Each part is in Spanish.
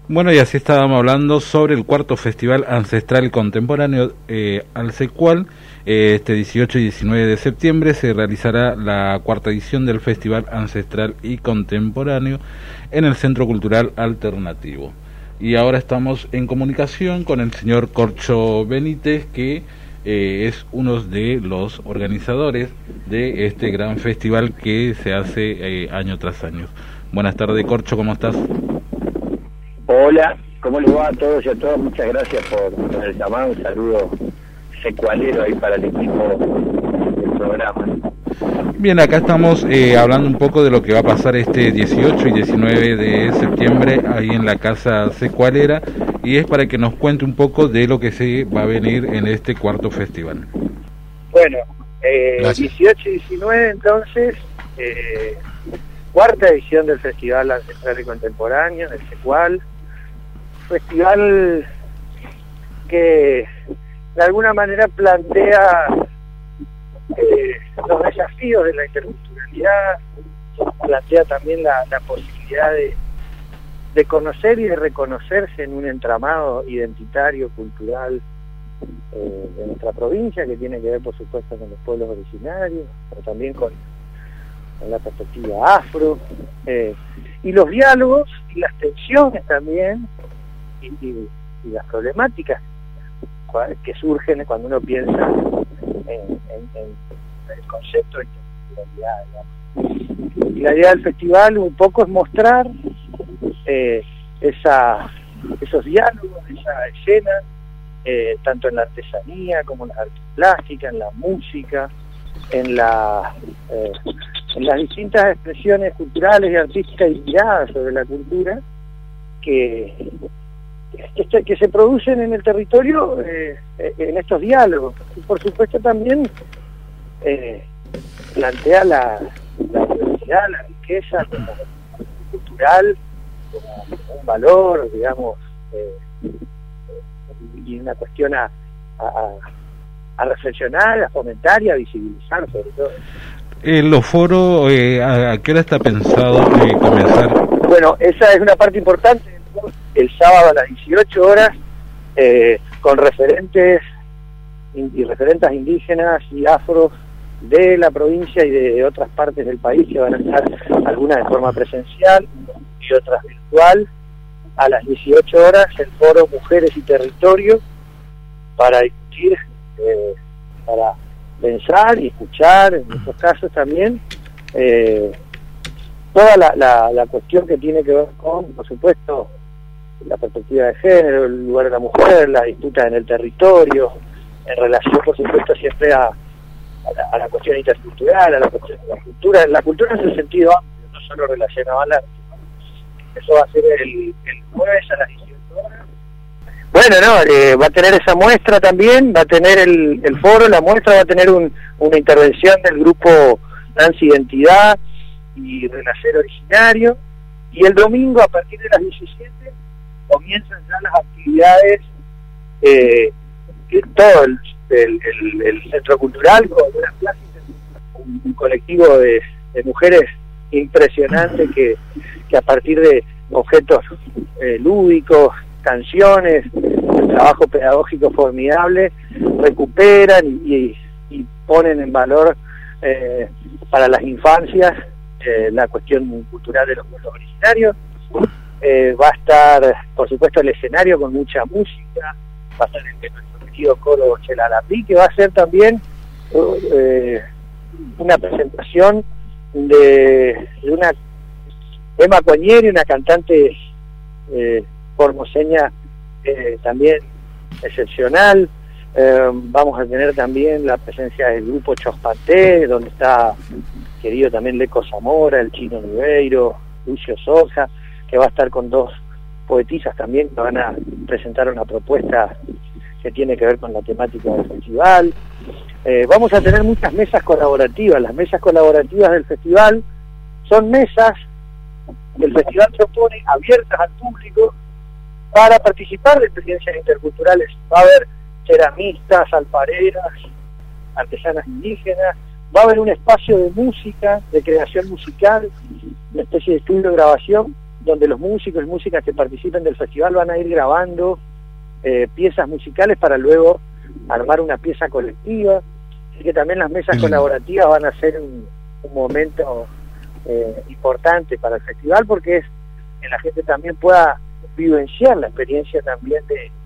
Bueno, y así estábamos hablando sobre el cuarto Festival Ancestral Contemporáneo, al cual este 18 y 19 de septiembre se realizará la cuarta edición del Festival Ancestral y Contemporáneo en el Centro Cultural Alternativo. Y ahora estamos en comunicación con el señor Corcho Benítez, que es uno de los organizadores de este gran festival que se hace año tras año. Buenas tardes, Corcho, ¿cómo estás? Hola, ¿cómo les va a todos y a todas? Muchas gracias por el llamado, un saludo secualero ahí para el equipo del programa. Bien, acá estamos hablando un poco de lo que va a pasar este 18 y 19 de septiembre ahí en la Casa Secualera, y es para que nos cuente un poco de lo que se va a venir en este cuarto festival. Bueno, 18 y 19 entonces, cuarta edición del Festival Ancestral y Contemporáneo, del Secual. Festival que de alguna manera plantea los desafíos de la interculturalidad, plantea también la posibilidad de conocer y de reconocerse en un entramado identitario, cultural de nuestra provincia, que tiene que ver por supuesto con los pueblos originarios, pero también con la perspectiva afro, y los diálogos y las tensiones también, y las problemáticas que surgen cuando uno piensa en el concepto de interculturalidad. Y la idea del festival un poco es mostrar esos diálogos, esa escena, tanto en la artesanía como en las artes plásticas, en la música, en las distintas expresiones culturales y artísticas inspiradas sobre la cultura que se producen en el territorio en estos diálogos. Y por supuesto también plantea la diversidad, la riqueza como cultural, como un valor, digamos, y una cuestión a reflexionar, a fomentar y a visibilizar sobre todo. Los foros, ¿a qué hora está pensado comenzar? Bueno, esa es una parte importante. El sábado a las 18 horas, con referentes y referentas indígenas y afros de la provincia y de otras partes del país, que van a estar algunas de forma presencial y otras virtual. A las 18 horas el foro Mujeres y Territorio, para discutir, para pensar y escuchar, en estos casos también, toda la cuestión que tiene que ver con, por supuesto, la perspectiva de género, el lugar de la mujer, las disputas en el territorio, en relación, por supuesto, siempre a la cuestión intercultural, a la cuestión de la cultura en su sentido amplio, no solo relacionado al arte. Eso va a ser el jueves a las 18 horas. Bueno, va a tener esa muestra también, va a tener el foro, la muestra va a tener una intervención del grupo Transidentidad y Renacero Originario, y el domingo a partir de las 17 comienzan ya las actividades, todo el centro cultural, con unas clases, un colectivo de mujeres impresionante que a partir de objetos lúdicos, canciones, un trabajo pedagógico formidable, recuperan y ponen en valor para las infancias la cuestión cultural de los pueblos originarios. Va a estar, por supuesto, el escenario con mucha música, va a estar nuestro querido coro Chelalapí, que va a ser también una presentación de una Emma Coñeri, una cantante formoseña también excepcional. Vamos a tener también la presencia del grupo Chospanté, donde está querido también Leco Zamora, el Chino Ribeiro, Lucio Soja, que va a estar con dos poetisas también que van a presentar una propuesta que tiene que ver con la temática del festival. Vamos a tener muchas mesas colaborativas. Las mesas colaborativas del festival son mesas que el festival propone abiertas al público para participar de experiencias interculturales. Va a haber ceramistas, alfareras, artesanas indígenas, va a haber un espacio de música, de creación musical, una especie de estudio de grabación, donde los músicos y músicas que participen del festival van a ir grabando piezas musicales para luego armar una pieza colectiva. Así que también las mesas colaborativas van a ser un momento importante para el festival, porque es que la gente también pueda vivenciar la experiencia también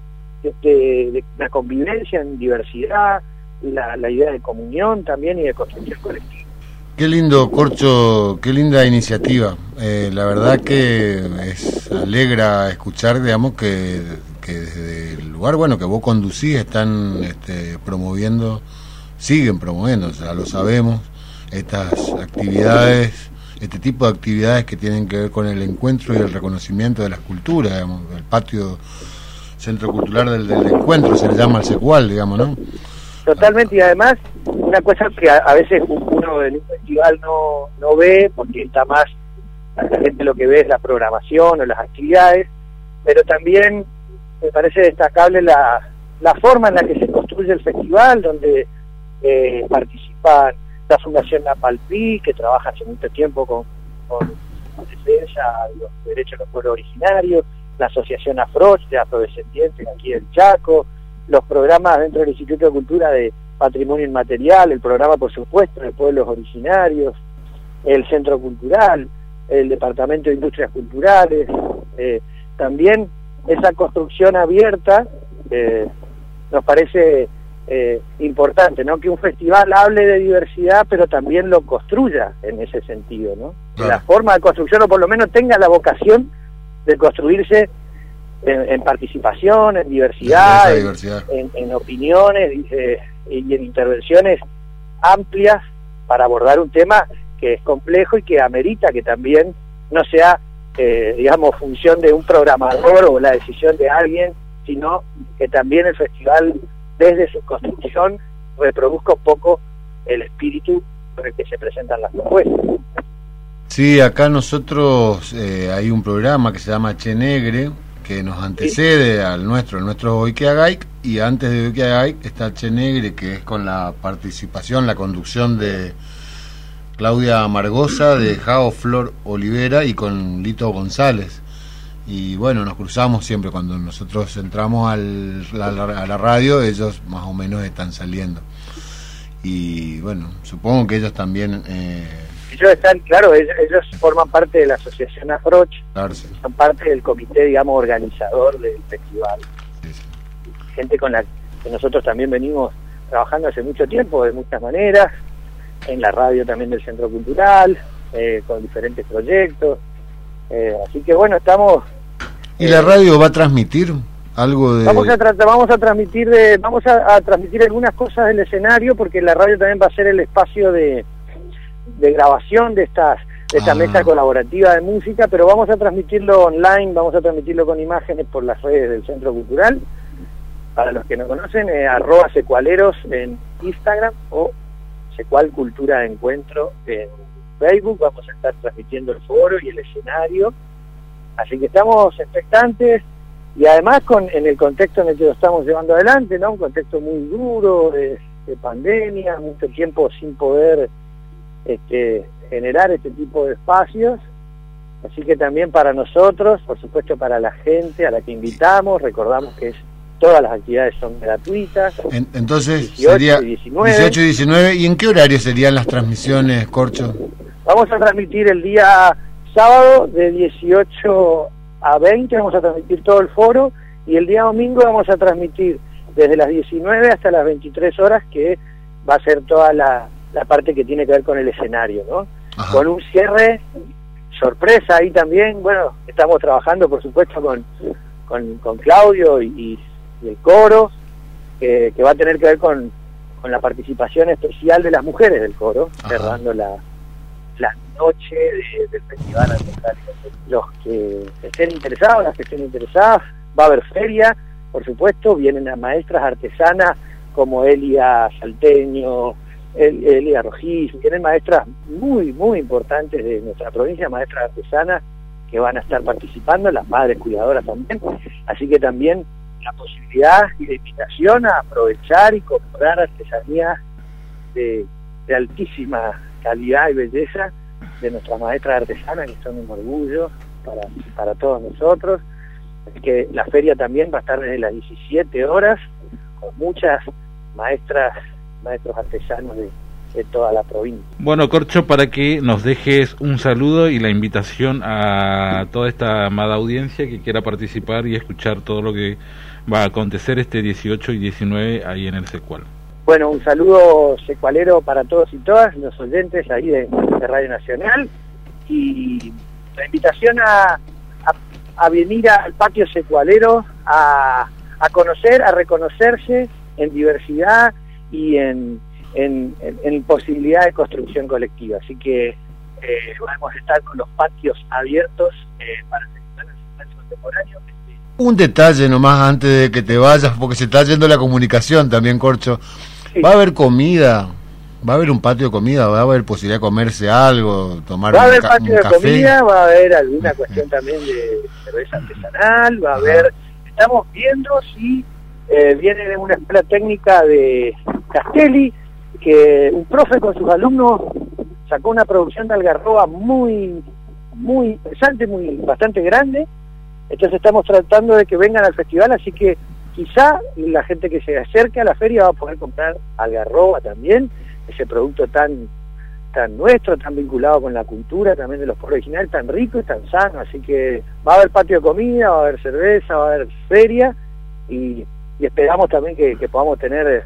de la convivencia en diversidad, la idea de comunión también y de construcción colectiva. Qué lindo, Corcho, qué linda iniciativa. La verdad que alegra escuchar, digamos, que desde el lugar, bueno, que vos conducís, están promoviendo, siguen promoviendo, o sea, lo sabemos, estas actividades, este tipo de actividades que tienen que ver con el encuentro y el reconocimiento de las culturas, digamos, el patio Centro Cultural del Encuentro, se le llama al Secual, digamos, ¿no? Totalmente, y además, una cosa que a veces uno en un festival no ve, porque está más, la gente lo que ve es la programación o las actividades, pero también me parece destacable la forma en la que se construye el festival, donde participan la Fundación Napalpí, que trabaja hace mucho tiempo con defensa de los derechos de los pueblos originarios, la Asociación Afroch de afrodescendientes aquí del Chaco, los programas dentro del Instituto de Cultura de Patrimonio Inmaterial, el programa, por supuesto, de pueblos originarios, el Centro Cultural, el Departamento de Industrias Culturales, también esa construcción abierta nos parece importante, ¿no? Que un festival hable de diversidad, pero también lo construya en ese sentido, ¿no? Claro. La forma de construcción, o por lo menos tenga la vocación de construirse en participación, en diversidad, en opiniones y en intervenciones amplias para abordar un tema que es complejo y que amerita que también no sea, digamos, función de un programador o la decisión de alguien, sino que también el festival, desde su construcción, reproduzca un poco el espíritu con el que se presentan las propuestas. Sí, acá nosotros hay un programa que se llama Che Negre, que nos antecede al nuestro, el nuestro Oikiagaik, y antes de Oikiagaik está Che Negre, que es con la participación, la conducción de Claudia Amargosa, de Jao Flor Olivera y con Lito González. Y bueno, nos cruzamos siempre cuando nosotros entramos a la radio, ellos más o menos están saliendo. Y bueno, supongo que ellos también... Ellos están, claro, ellos forman parte de la Asociación Afroch, claro, sí. Son parte del comité, digamos, organizador del festival. Sí, sí. Gente con la que nosotros también venimos trabajando hace mucho tiempo, de muchas maneras, en la radio también del Centro Cultural, con diferentes proyectos. Así que bueno, estamos... ¿Y la radio va a transmitir algo de...? Vamos a transmitir algunas cosas del escenario, porque la radio también va a ser el espacio de grabación de esta mesa colaborativa de música, pero vamos a transmitirlo online, vamos a transmitirlo con imágenes por las redes del Centro Cultural. Para los que no conocen, @secualeros en Instagram o Secual Cultura de Encuentro en Facebook. Vamos a estar transmitiendo el foro y el escenario, así que estamos expectantes, y además en el contexto en el que lo estamos llevando adelante, ¿no? Un contexto muy duro de pandemia, mucho tiempo sin poder generar este tipo de espacios, así que también para nosotros, por supuesto para la gente a la que invitamos, recordamos que todas las actividades son gratuitas. Entonces 18 sería y 19. 18 y 19, ¿y en qué horario serían las transmisiones, Corcho? Vamos a transmitir el día sábado de 18 a 20, vamos a transmitir todo el foro, y el día domingo vamos a transmitir desde las 19 hasta las 23 horas, que va a ser toda la parte que tiene que ver con el escenario, ¿no? Ajá. Con un cierre sorpresa ahí también. Bueno, estamos trabajando, por supuesto, con Claudio y el coro, que va a tener que ver con la participación especial de las mujeres del coro, ajá, cerrando la noche del Festival Ancestral. Los que estén interesados, las que estén interesadas, va a haber feria, por supuesto, vienen a maestras artesanas como Elia Salteño, Elia Rojiz, tienen maestras muy, muy importantes de nuestra provincia, maestras artesanas que van a estar participando, las madres cuidadoras también, así que también la posibilidad y la invitación a aprovechar y comprar artesanías de altísima calidad y belleza de nuestras maestras artesanas, que son un orgullo para todos nosotros. Es que la feria también va a estar desde las 17 horas con muchas maestros artesanos de toda la provincia. Bueno, Corcho, para que nos dejes un saludo y la invitación a toda esta amada audiencia que quiera participar y escuchar todo lo que va a acontecer este 18 y 19 ahí en el Secual. Bueno, un saludo secualero para todos y todas los oyentes ahí de Radio Nacional, y la invitación a venir al patio secualero a conocer, a reconocerse en diversidad y en posibilidad de construcción colectiva. Así que vamos a estar con los patios abiertos para el Festival Contemporáneo. Un detalle nomás antes de que te vayas, porque se está yendo la comunicación también, Corcho. Sí. ¿Va a haber comida? ¿Va a haber un patio de comida? ¿Va a haber posibilidad de comerse algo? ¿Tomar Va a haber patio de café? comida, va a haber alguna cuestión también de cerveza artesanal, va a haber... Estamos viendo si viene de una escuela técnica de Castelli, que un profe con sus alumnos sacó una producción de algarroba muy interesante, bastante grande. Entonces estamos tratando de que vengan al festival, así que quizá la gente que se acerque a la feria va a poder comprar algarroba también, ese producto tan nuestro, tan vinculado con la cultura también de los pueblos originales, tan rico y tan sano. Así que va a haber patio de comida, va a haber cerveza, va a haber feria, y esperamos también que podamos tener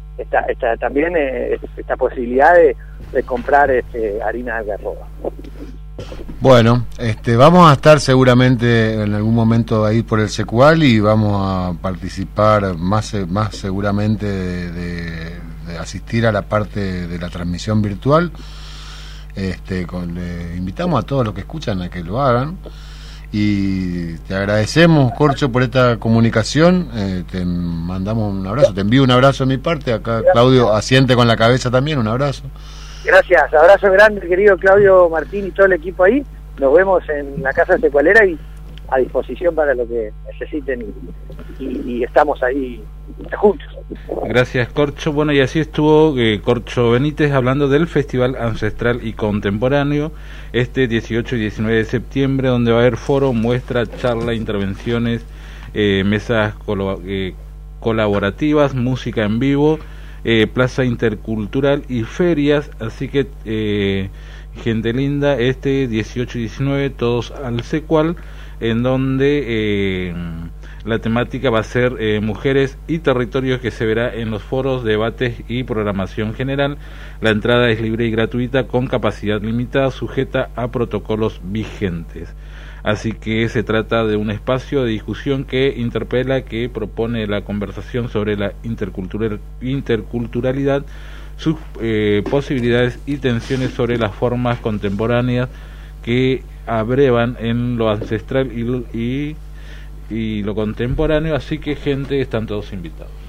esta posibilidad de comprar harina de algarroba. Bueno, vamos a estar seguramente en algún momento ahí por el Secual, y vamos a participar más seguramente de asistir a la parte de la transmisión virtual. Invitamos a todos los que escuchan a que lo hagan, y te agradecemos, Corcho, por esta comunicación. Te mandamos un abrazo, te envío un abrazo de mi parte. Acá gracias. Claudio asiente con la cabeza también, un abrazo. Gracias, abrazo grande, querido Claudio Martín y todo el equipo ahí. Nos vemos en la Casa Secualera y a disposición para lo que necesiten, y estamos ahí juntos. Gracias, Corcho. Bueno, y así estuvo Corcho Benítez hablando del Festival Ancestral y Contemporáneo este 18 y 19 de septiembre, donde va a haber foro, muestra, charla, intervenciones, mesas colaborativas, música en vivo, plaza intercultural y ferias. Así que gente linda, 18 y 19 todos al Secual, en donde la temática va a ser mujeres y territorios, que se verá en los foros, debates y programación general. La entrada es libre y gratuita, con capacidad limitada, sujeta a protocolos vigentes. Así que se trata de un espacio de discusión que interpela, que propone la conversación sobre la interculturalidad, sus posibilidades y tensiones sobre las formas contemporáneas que abrevan en lo ancestral y lo contemporáneo. Así que, gente, están todos invitados.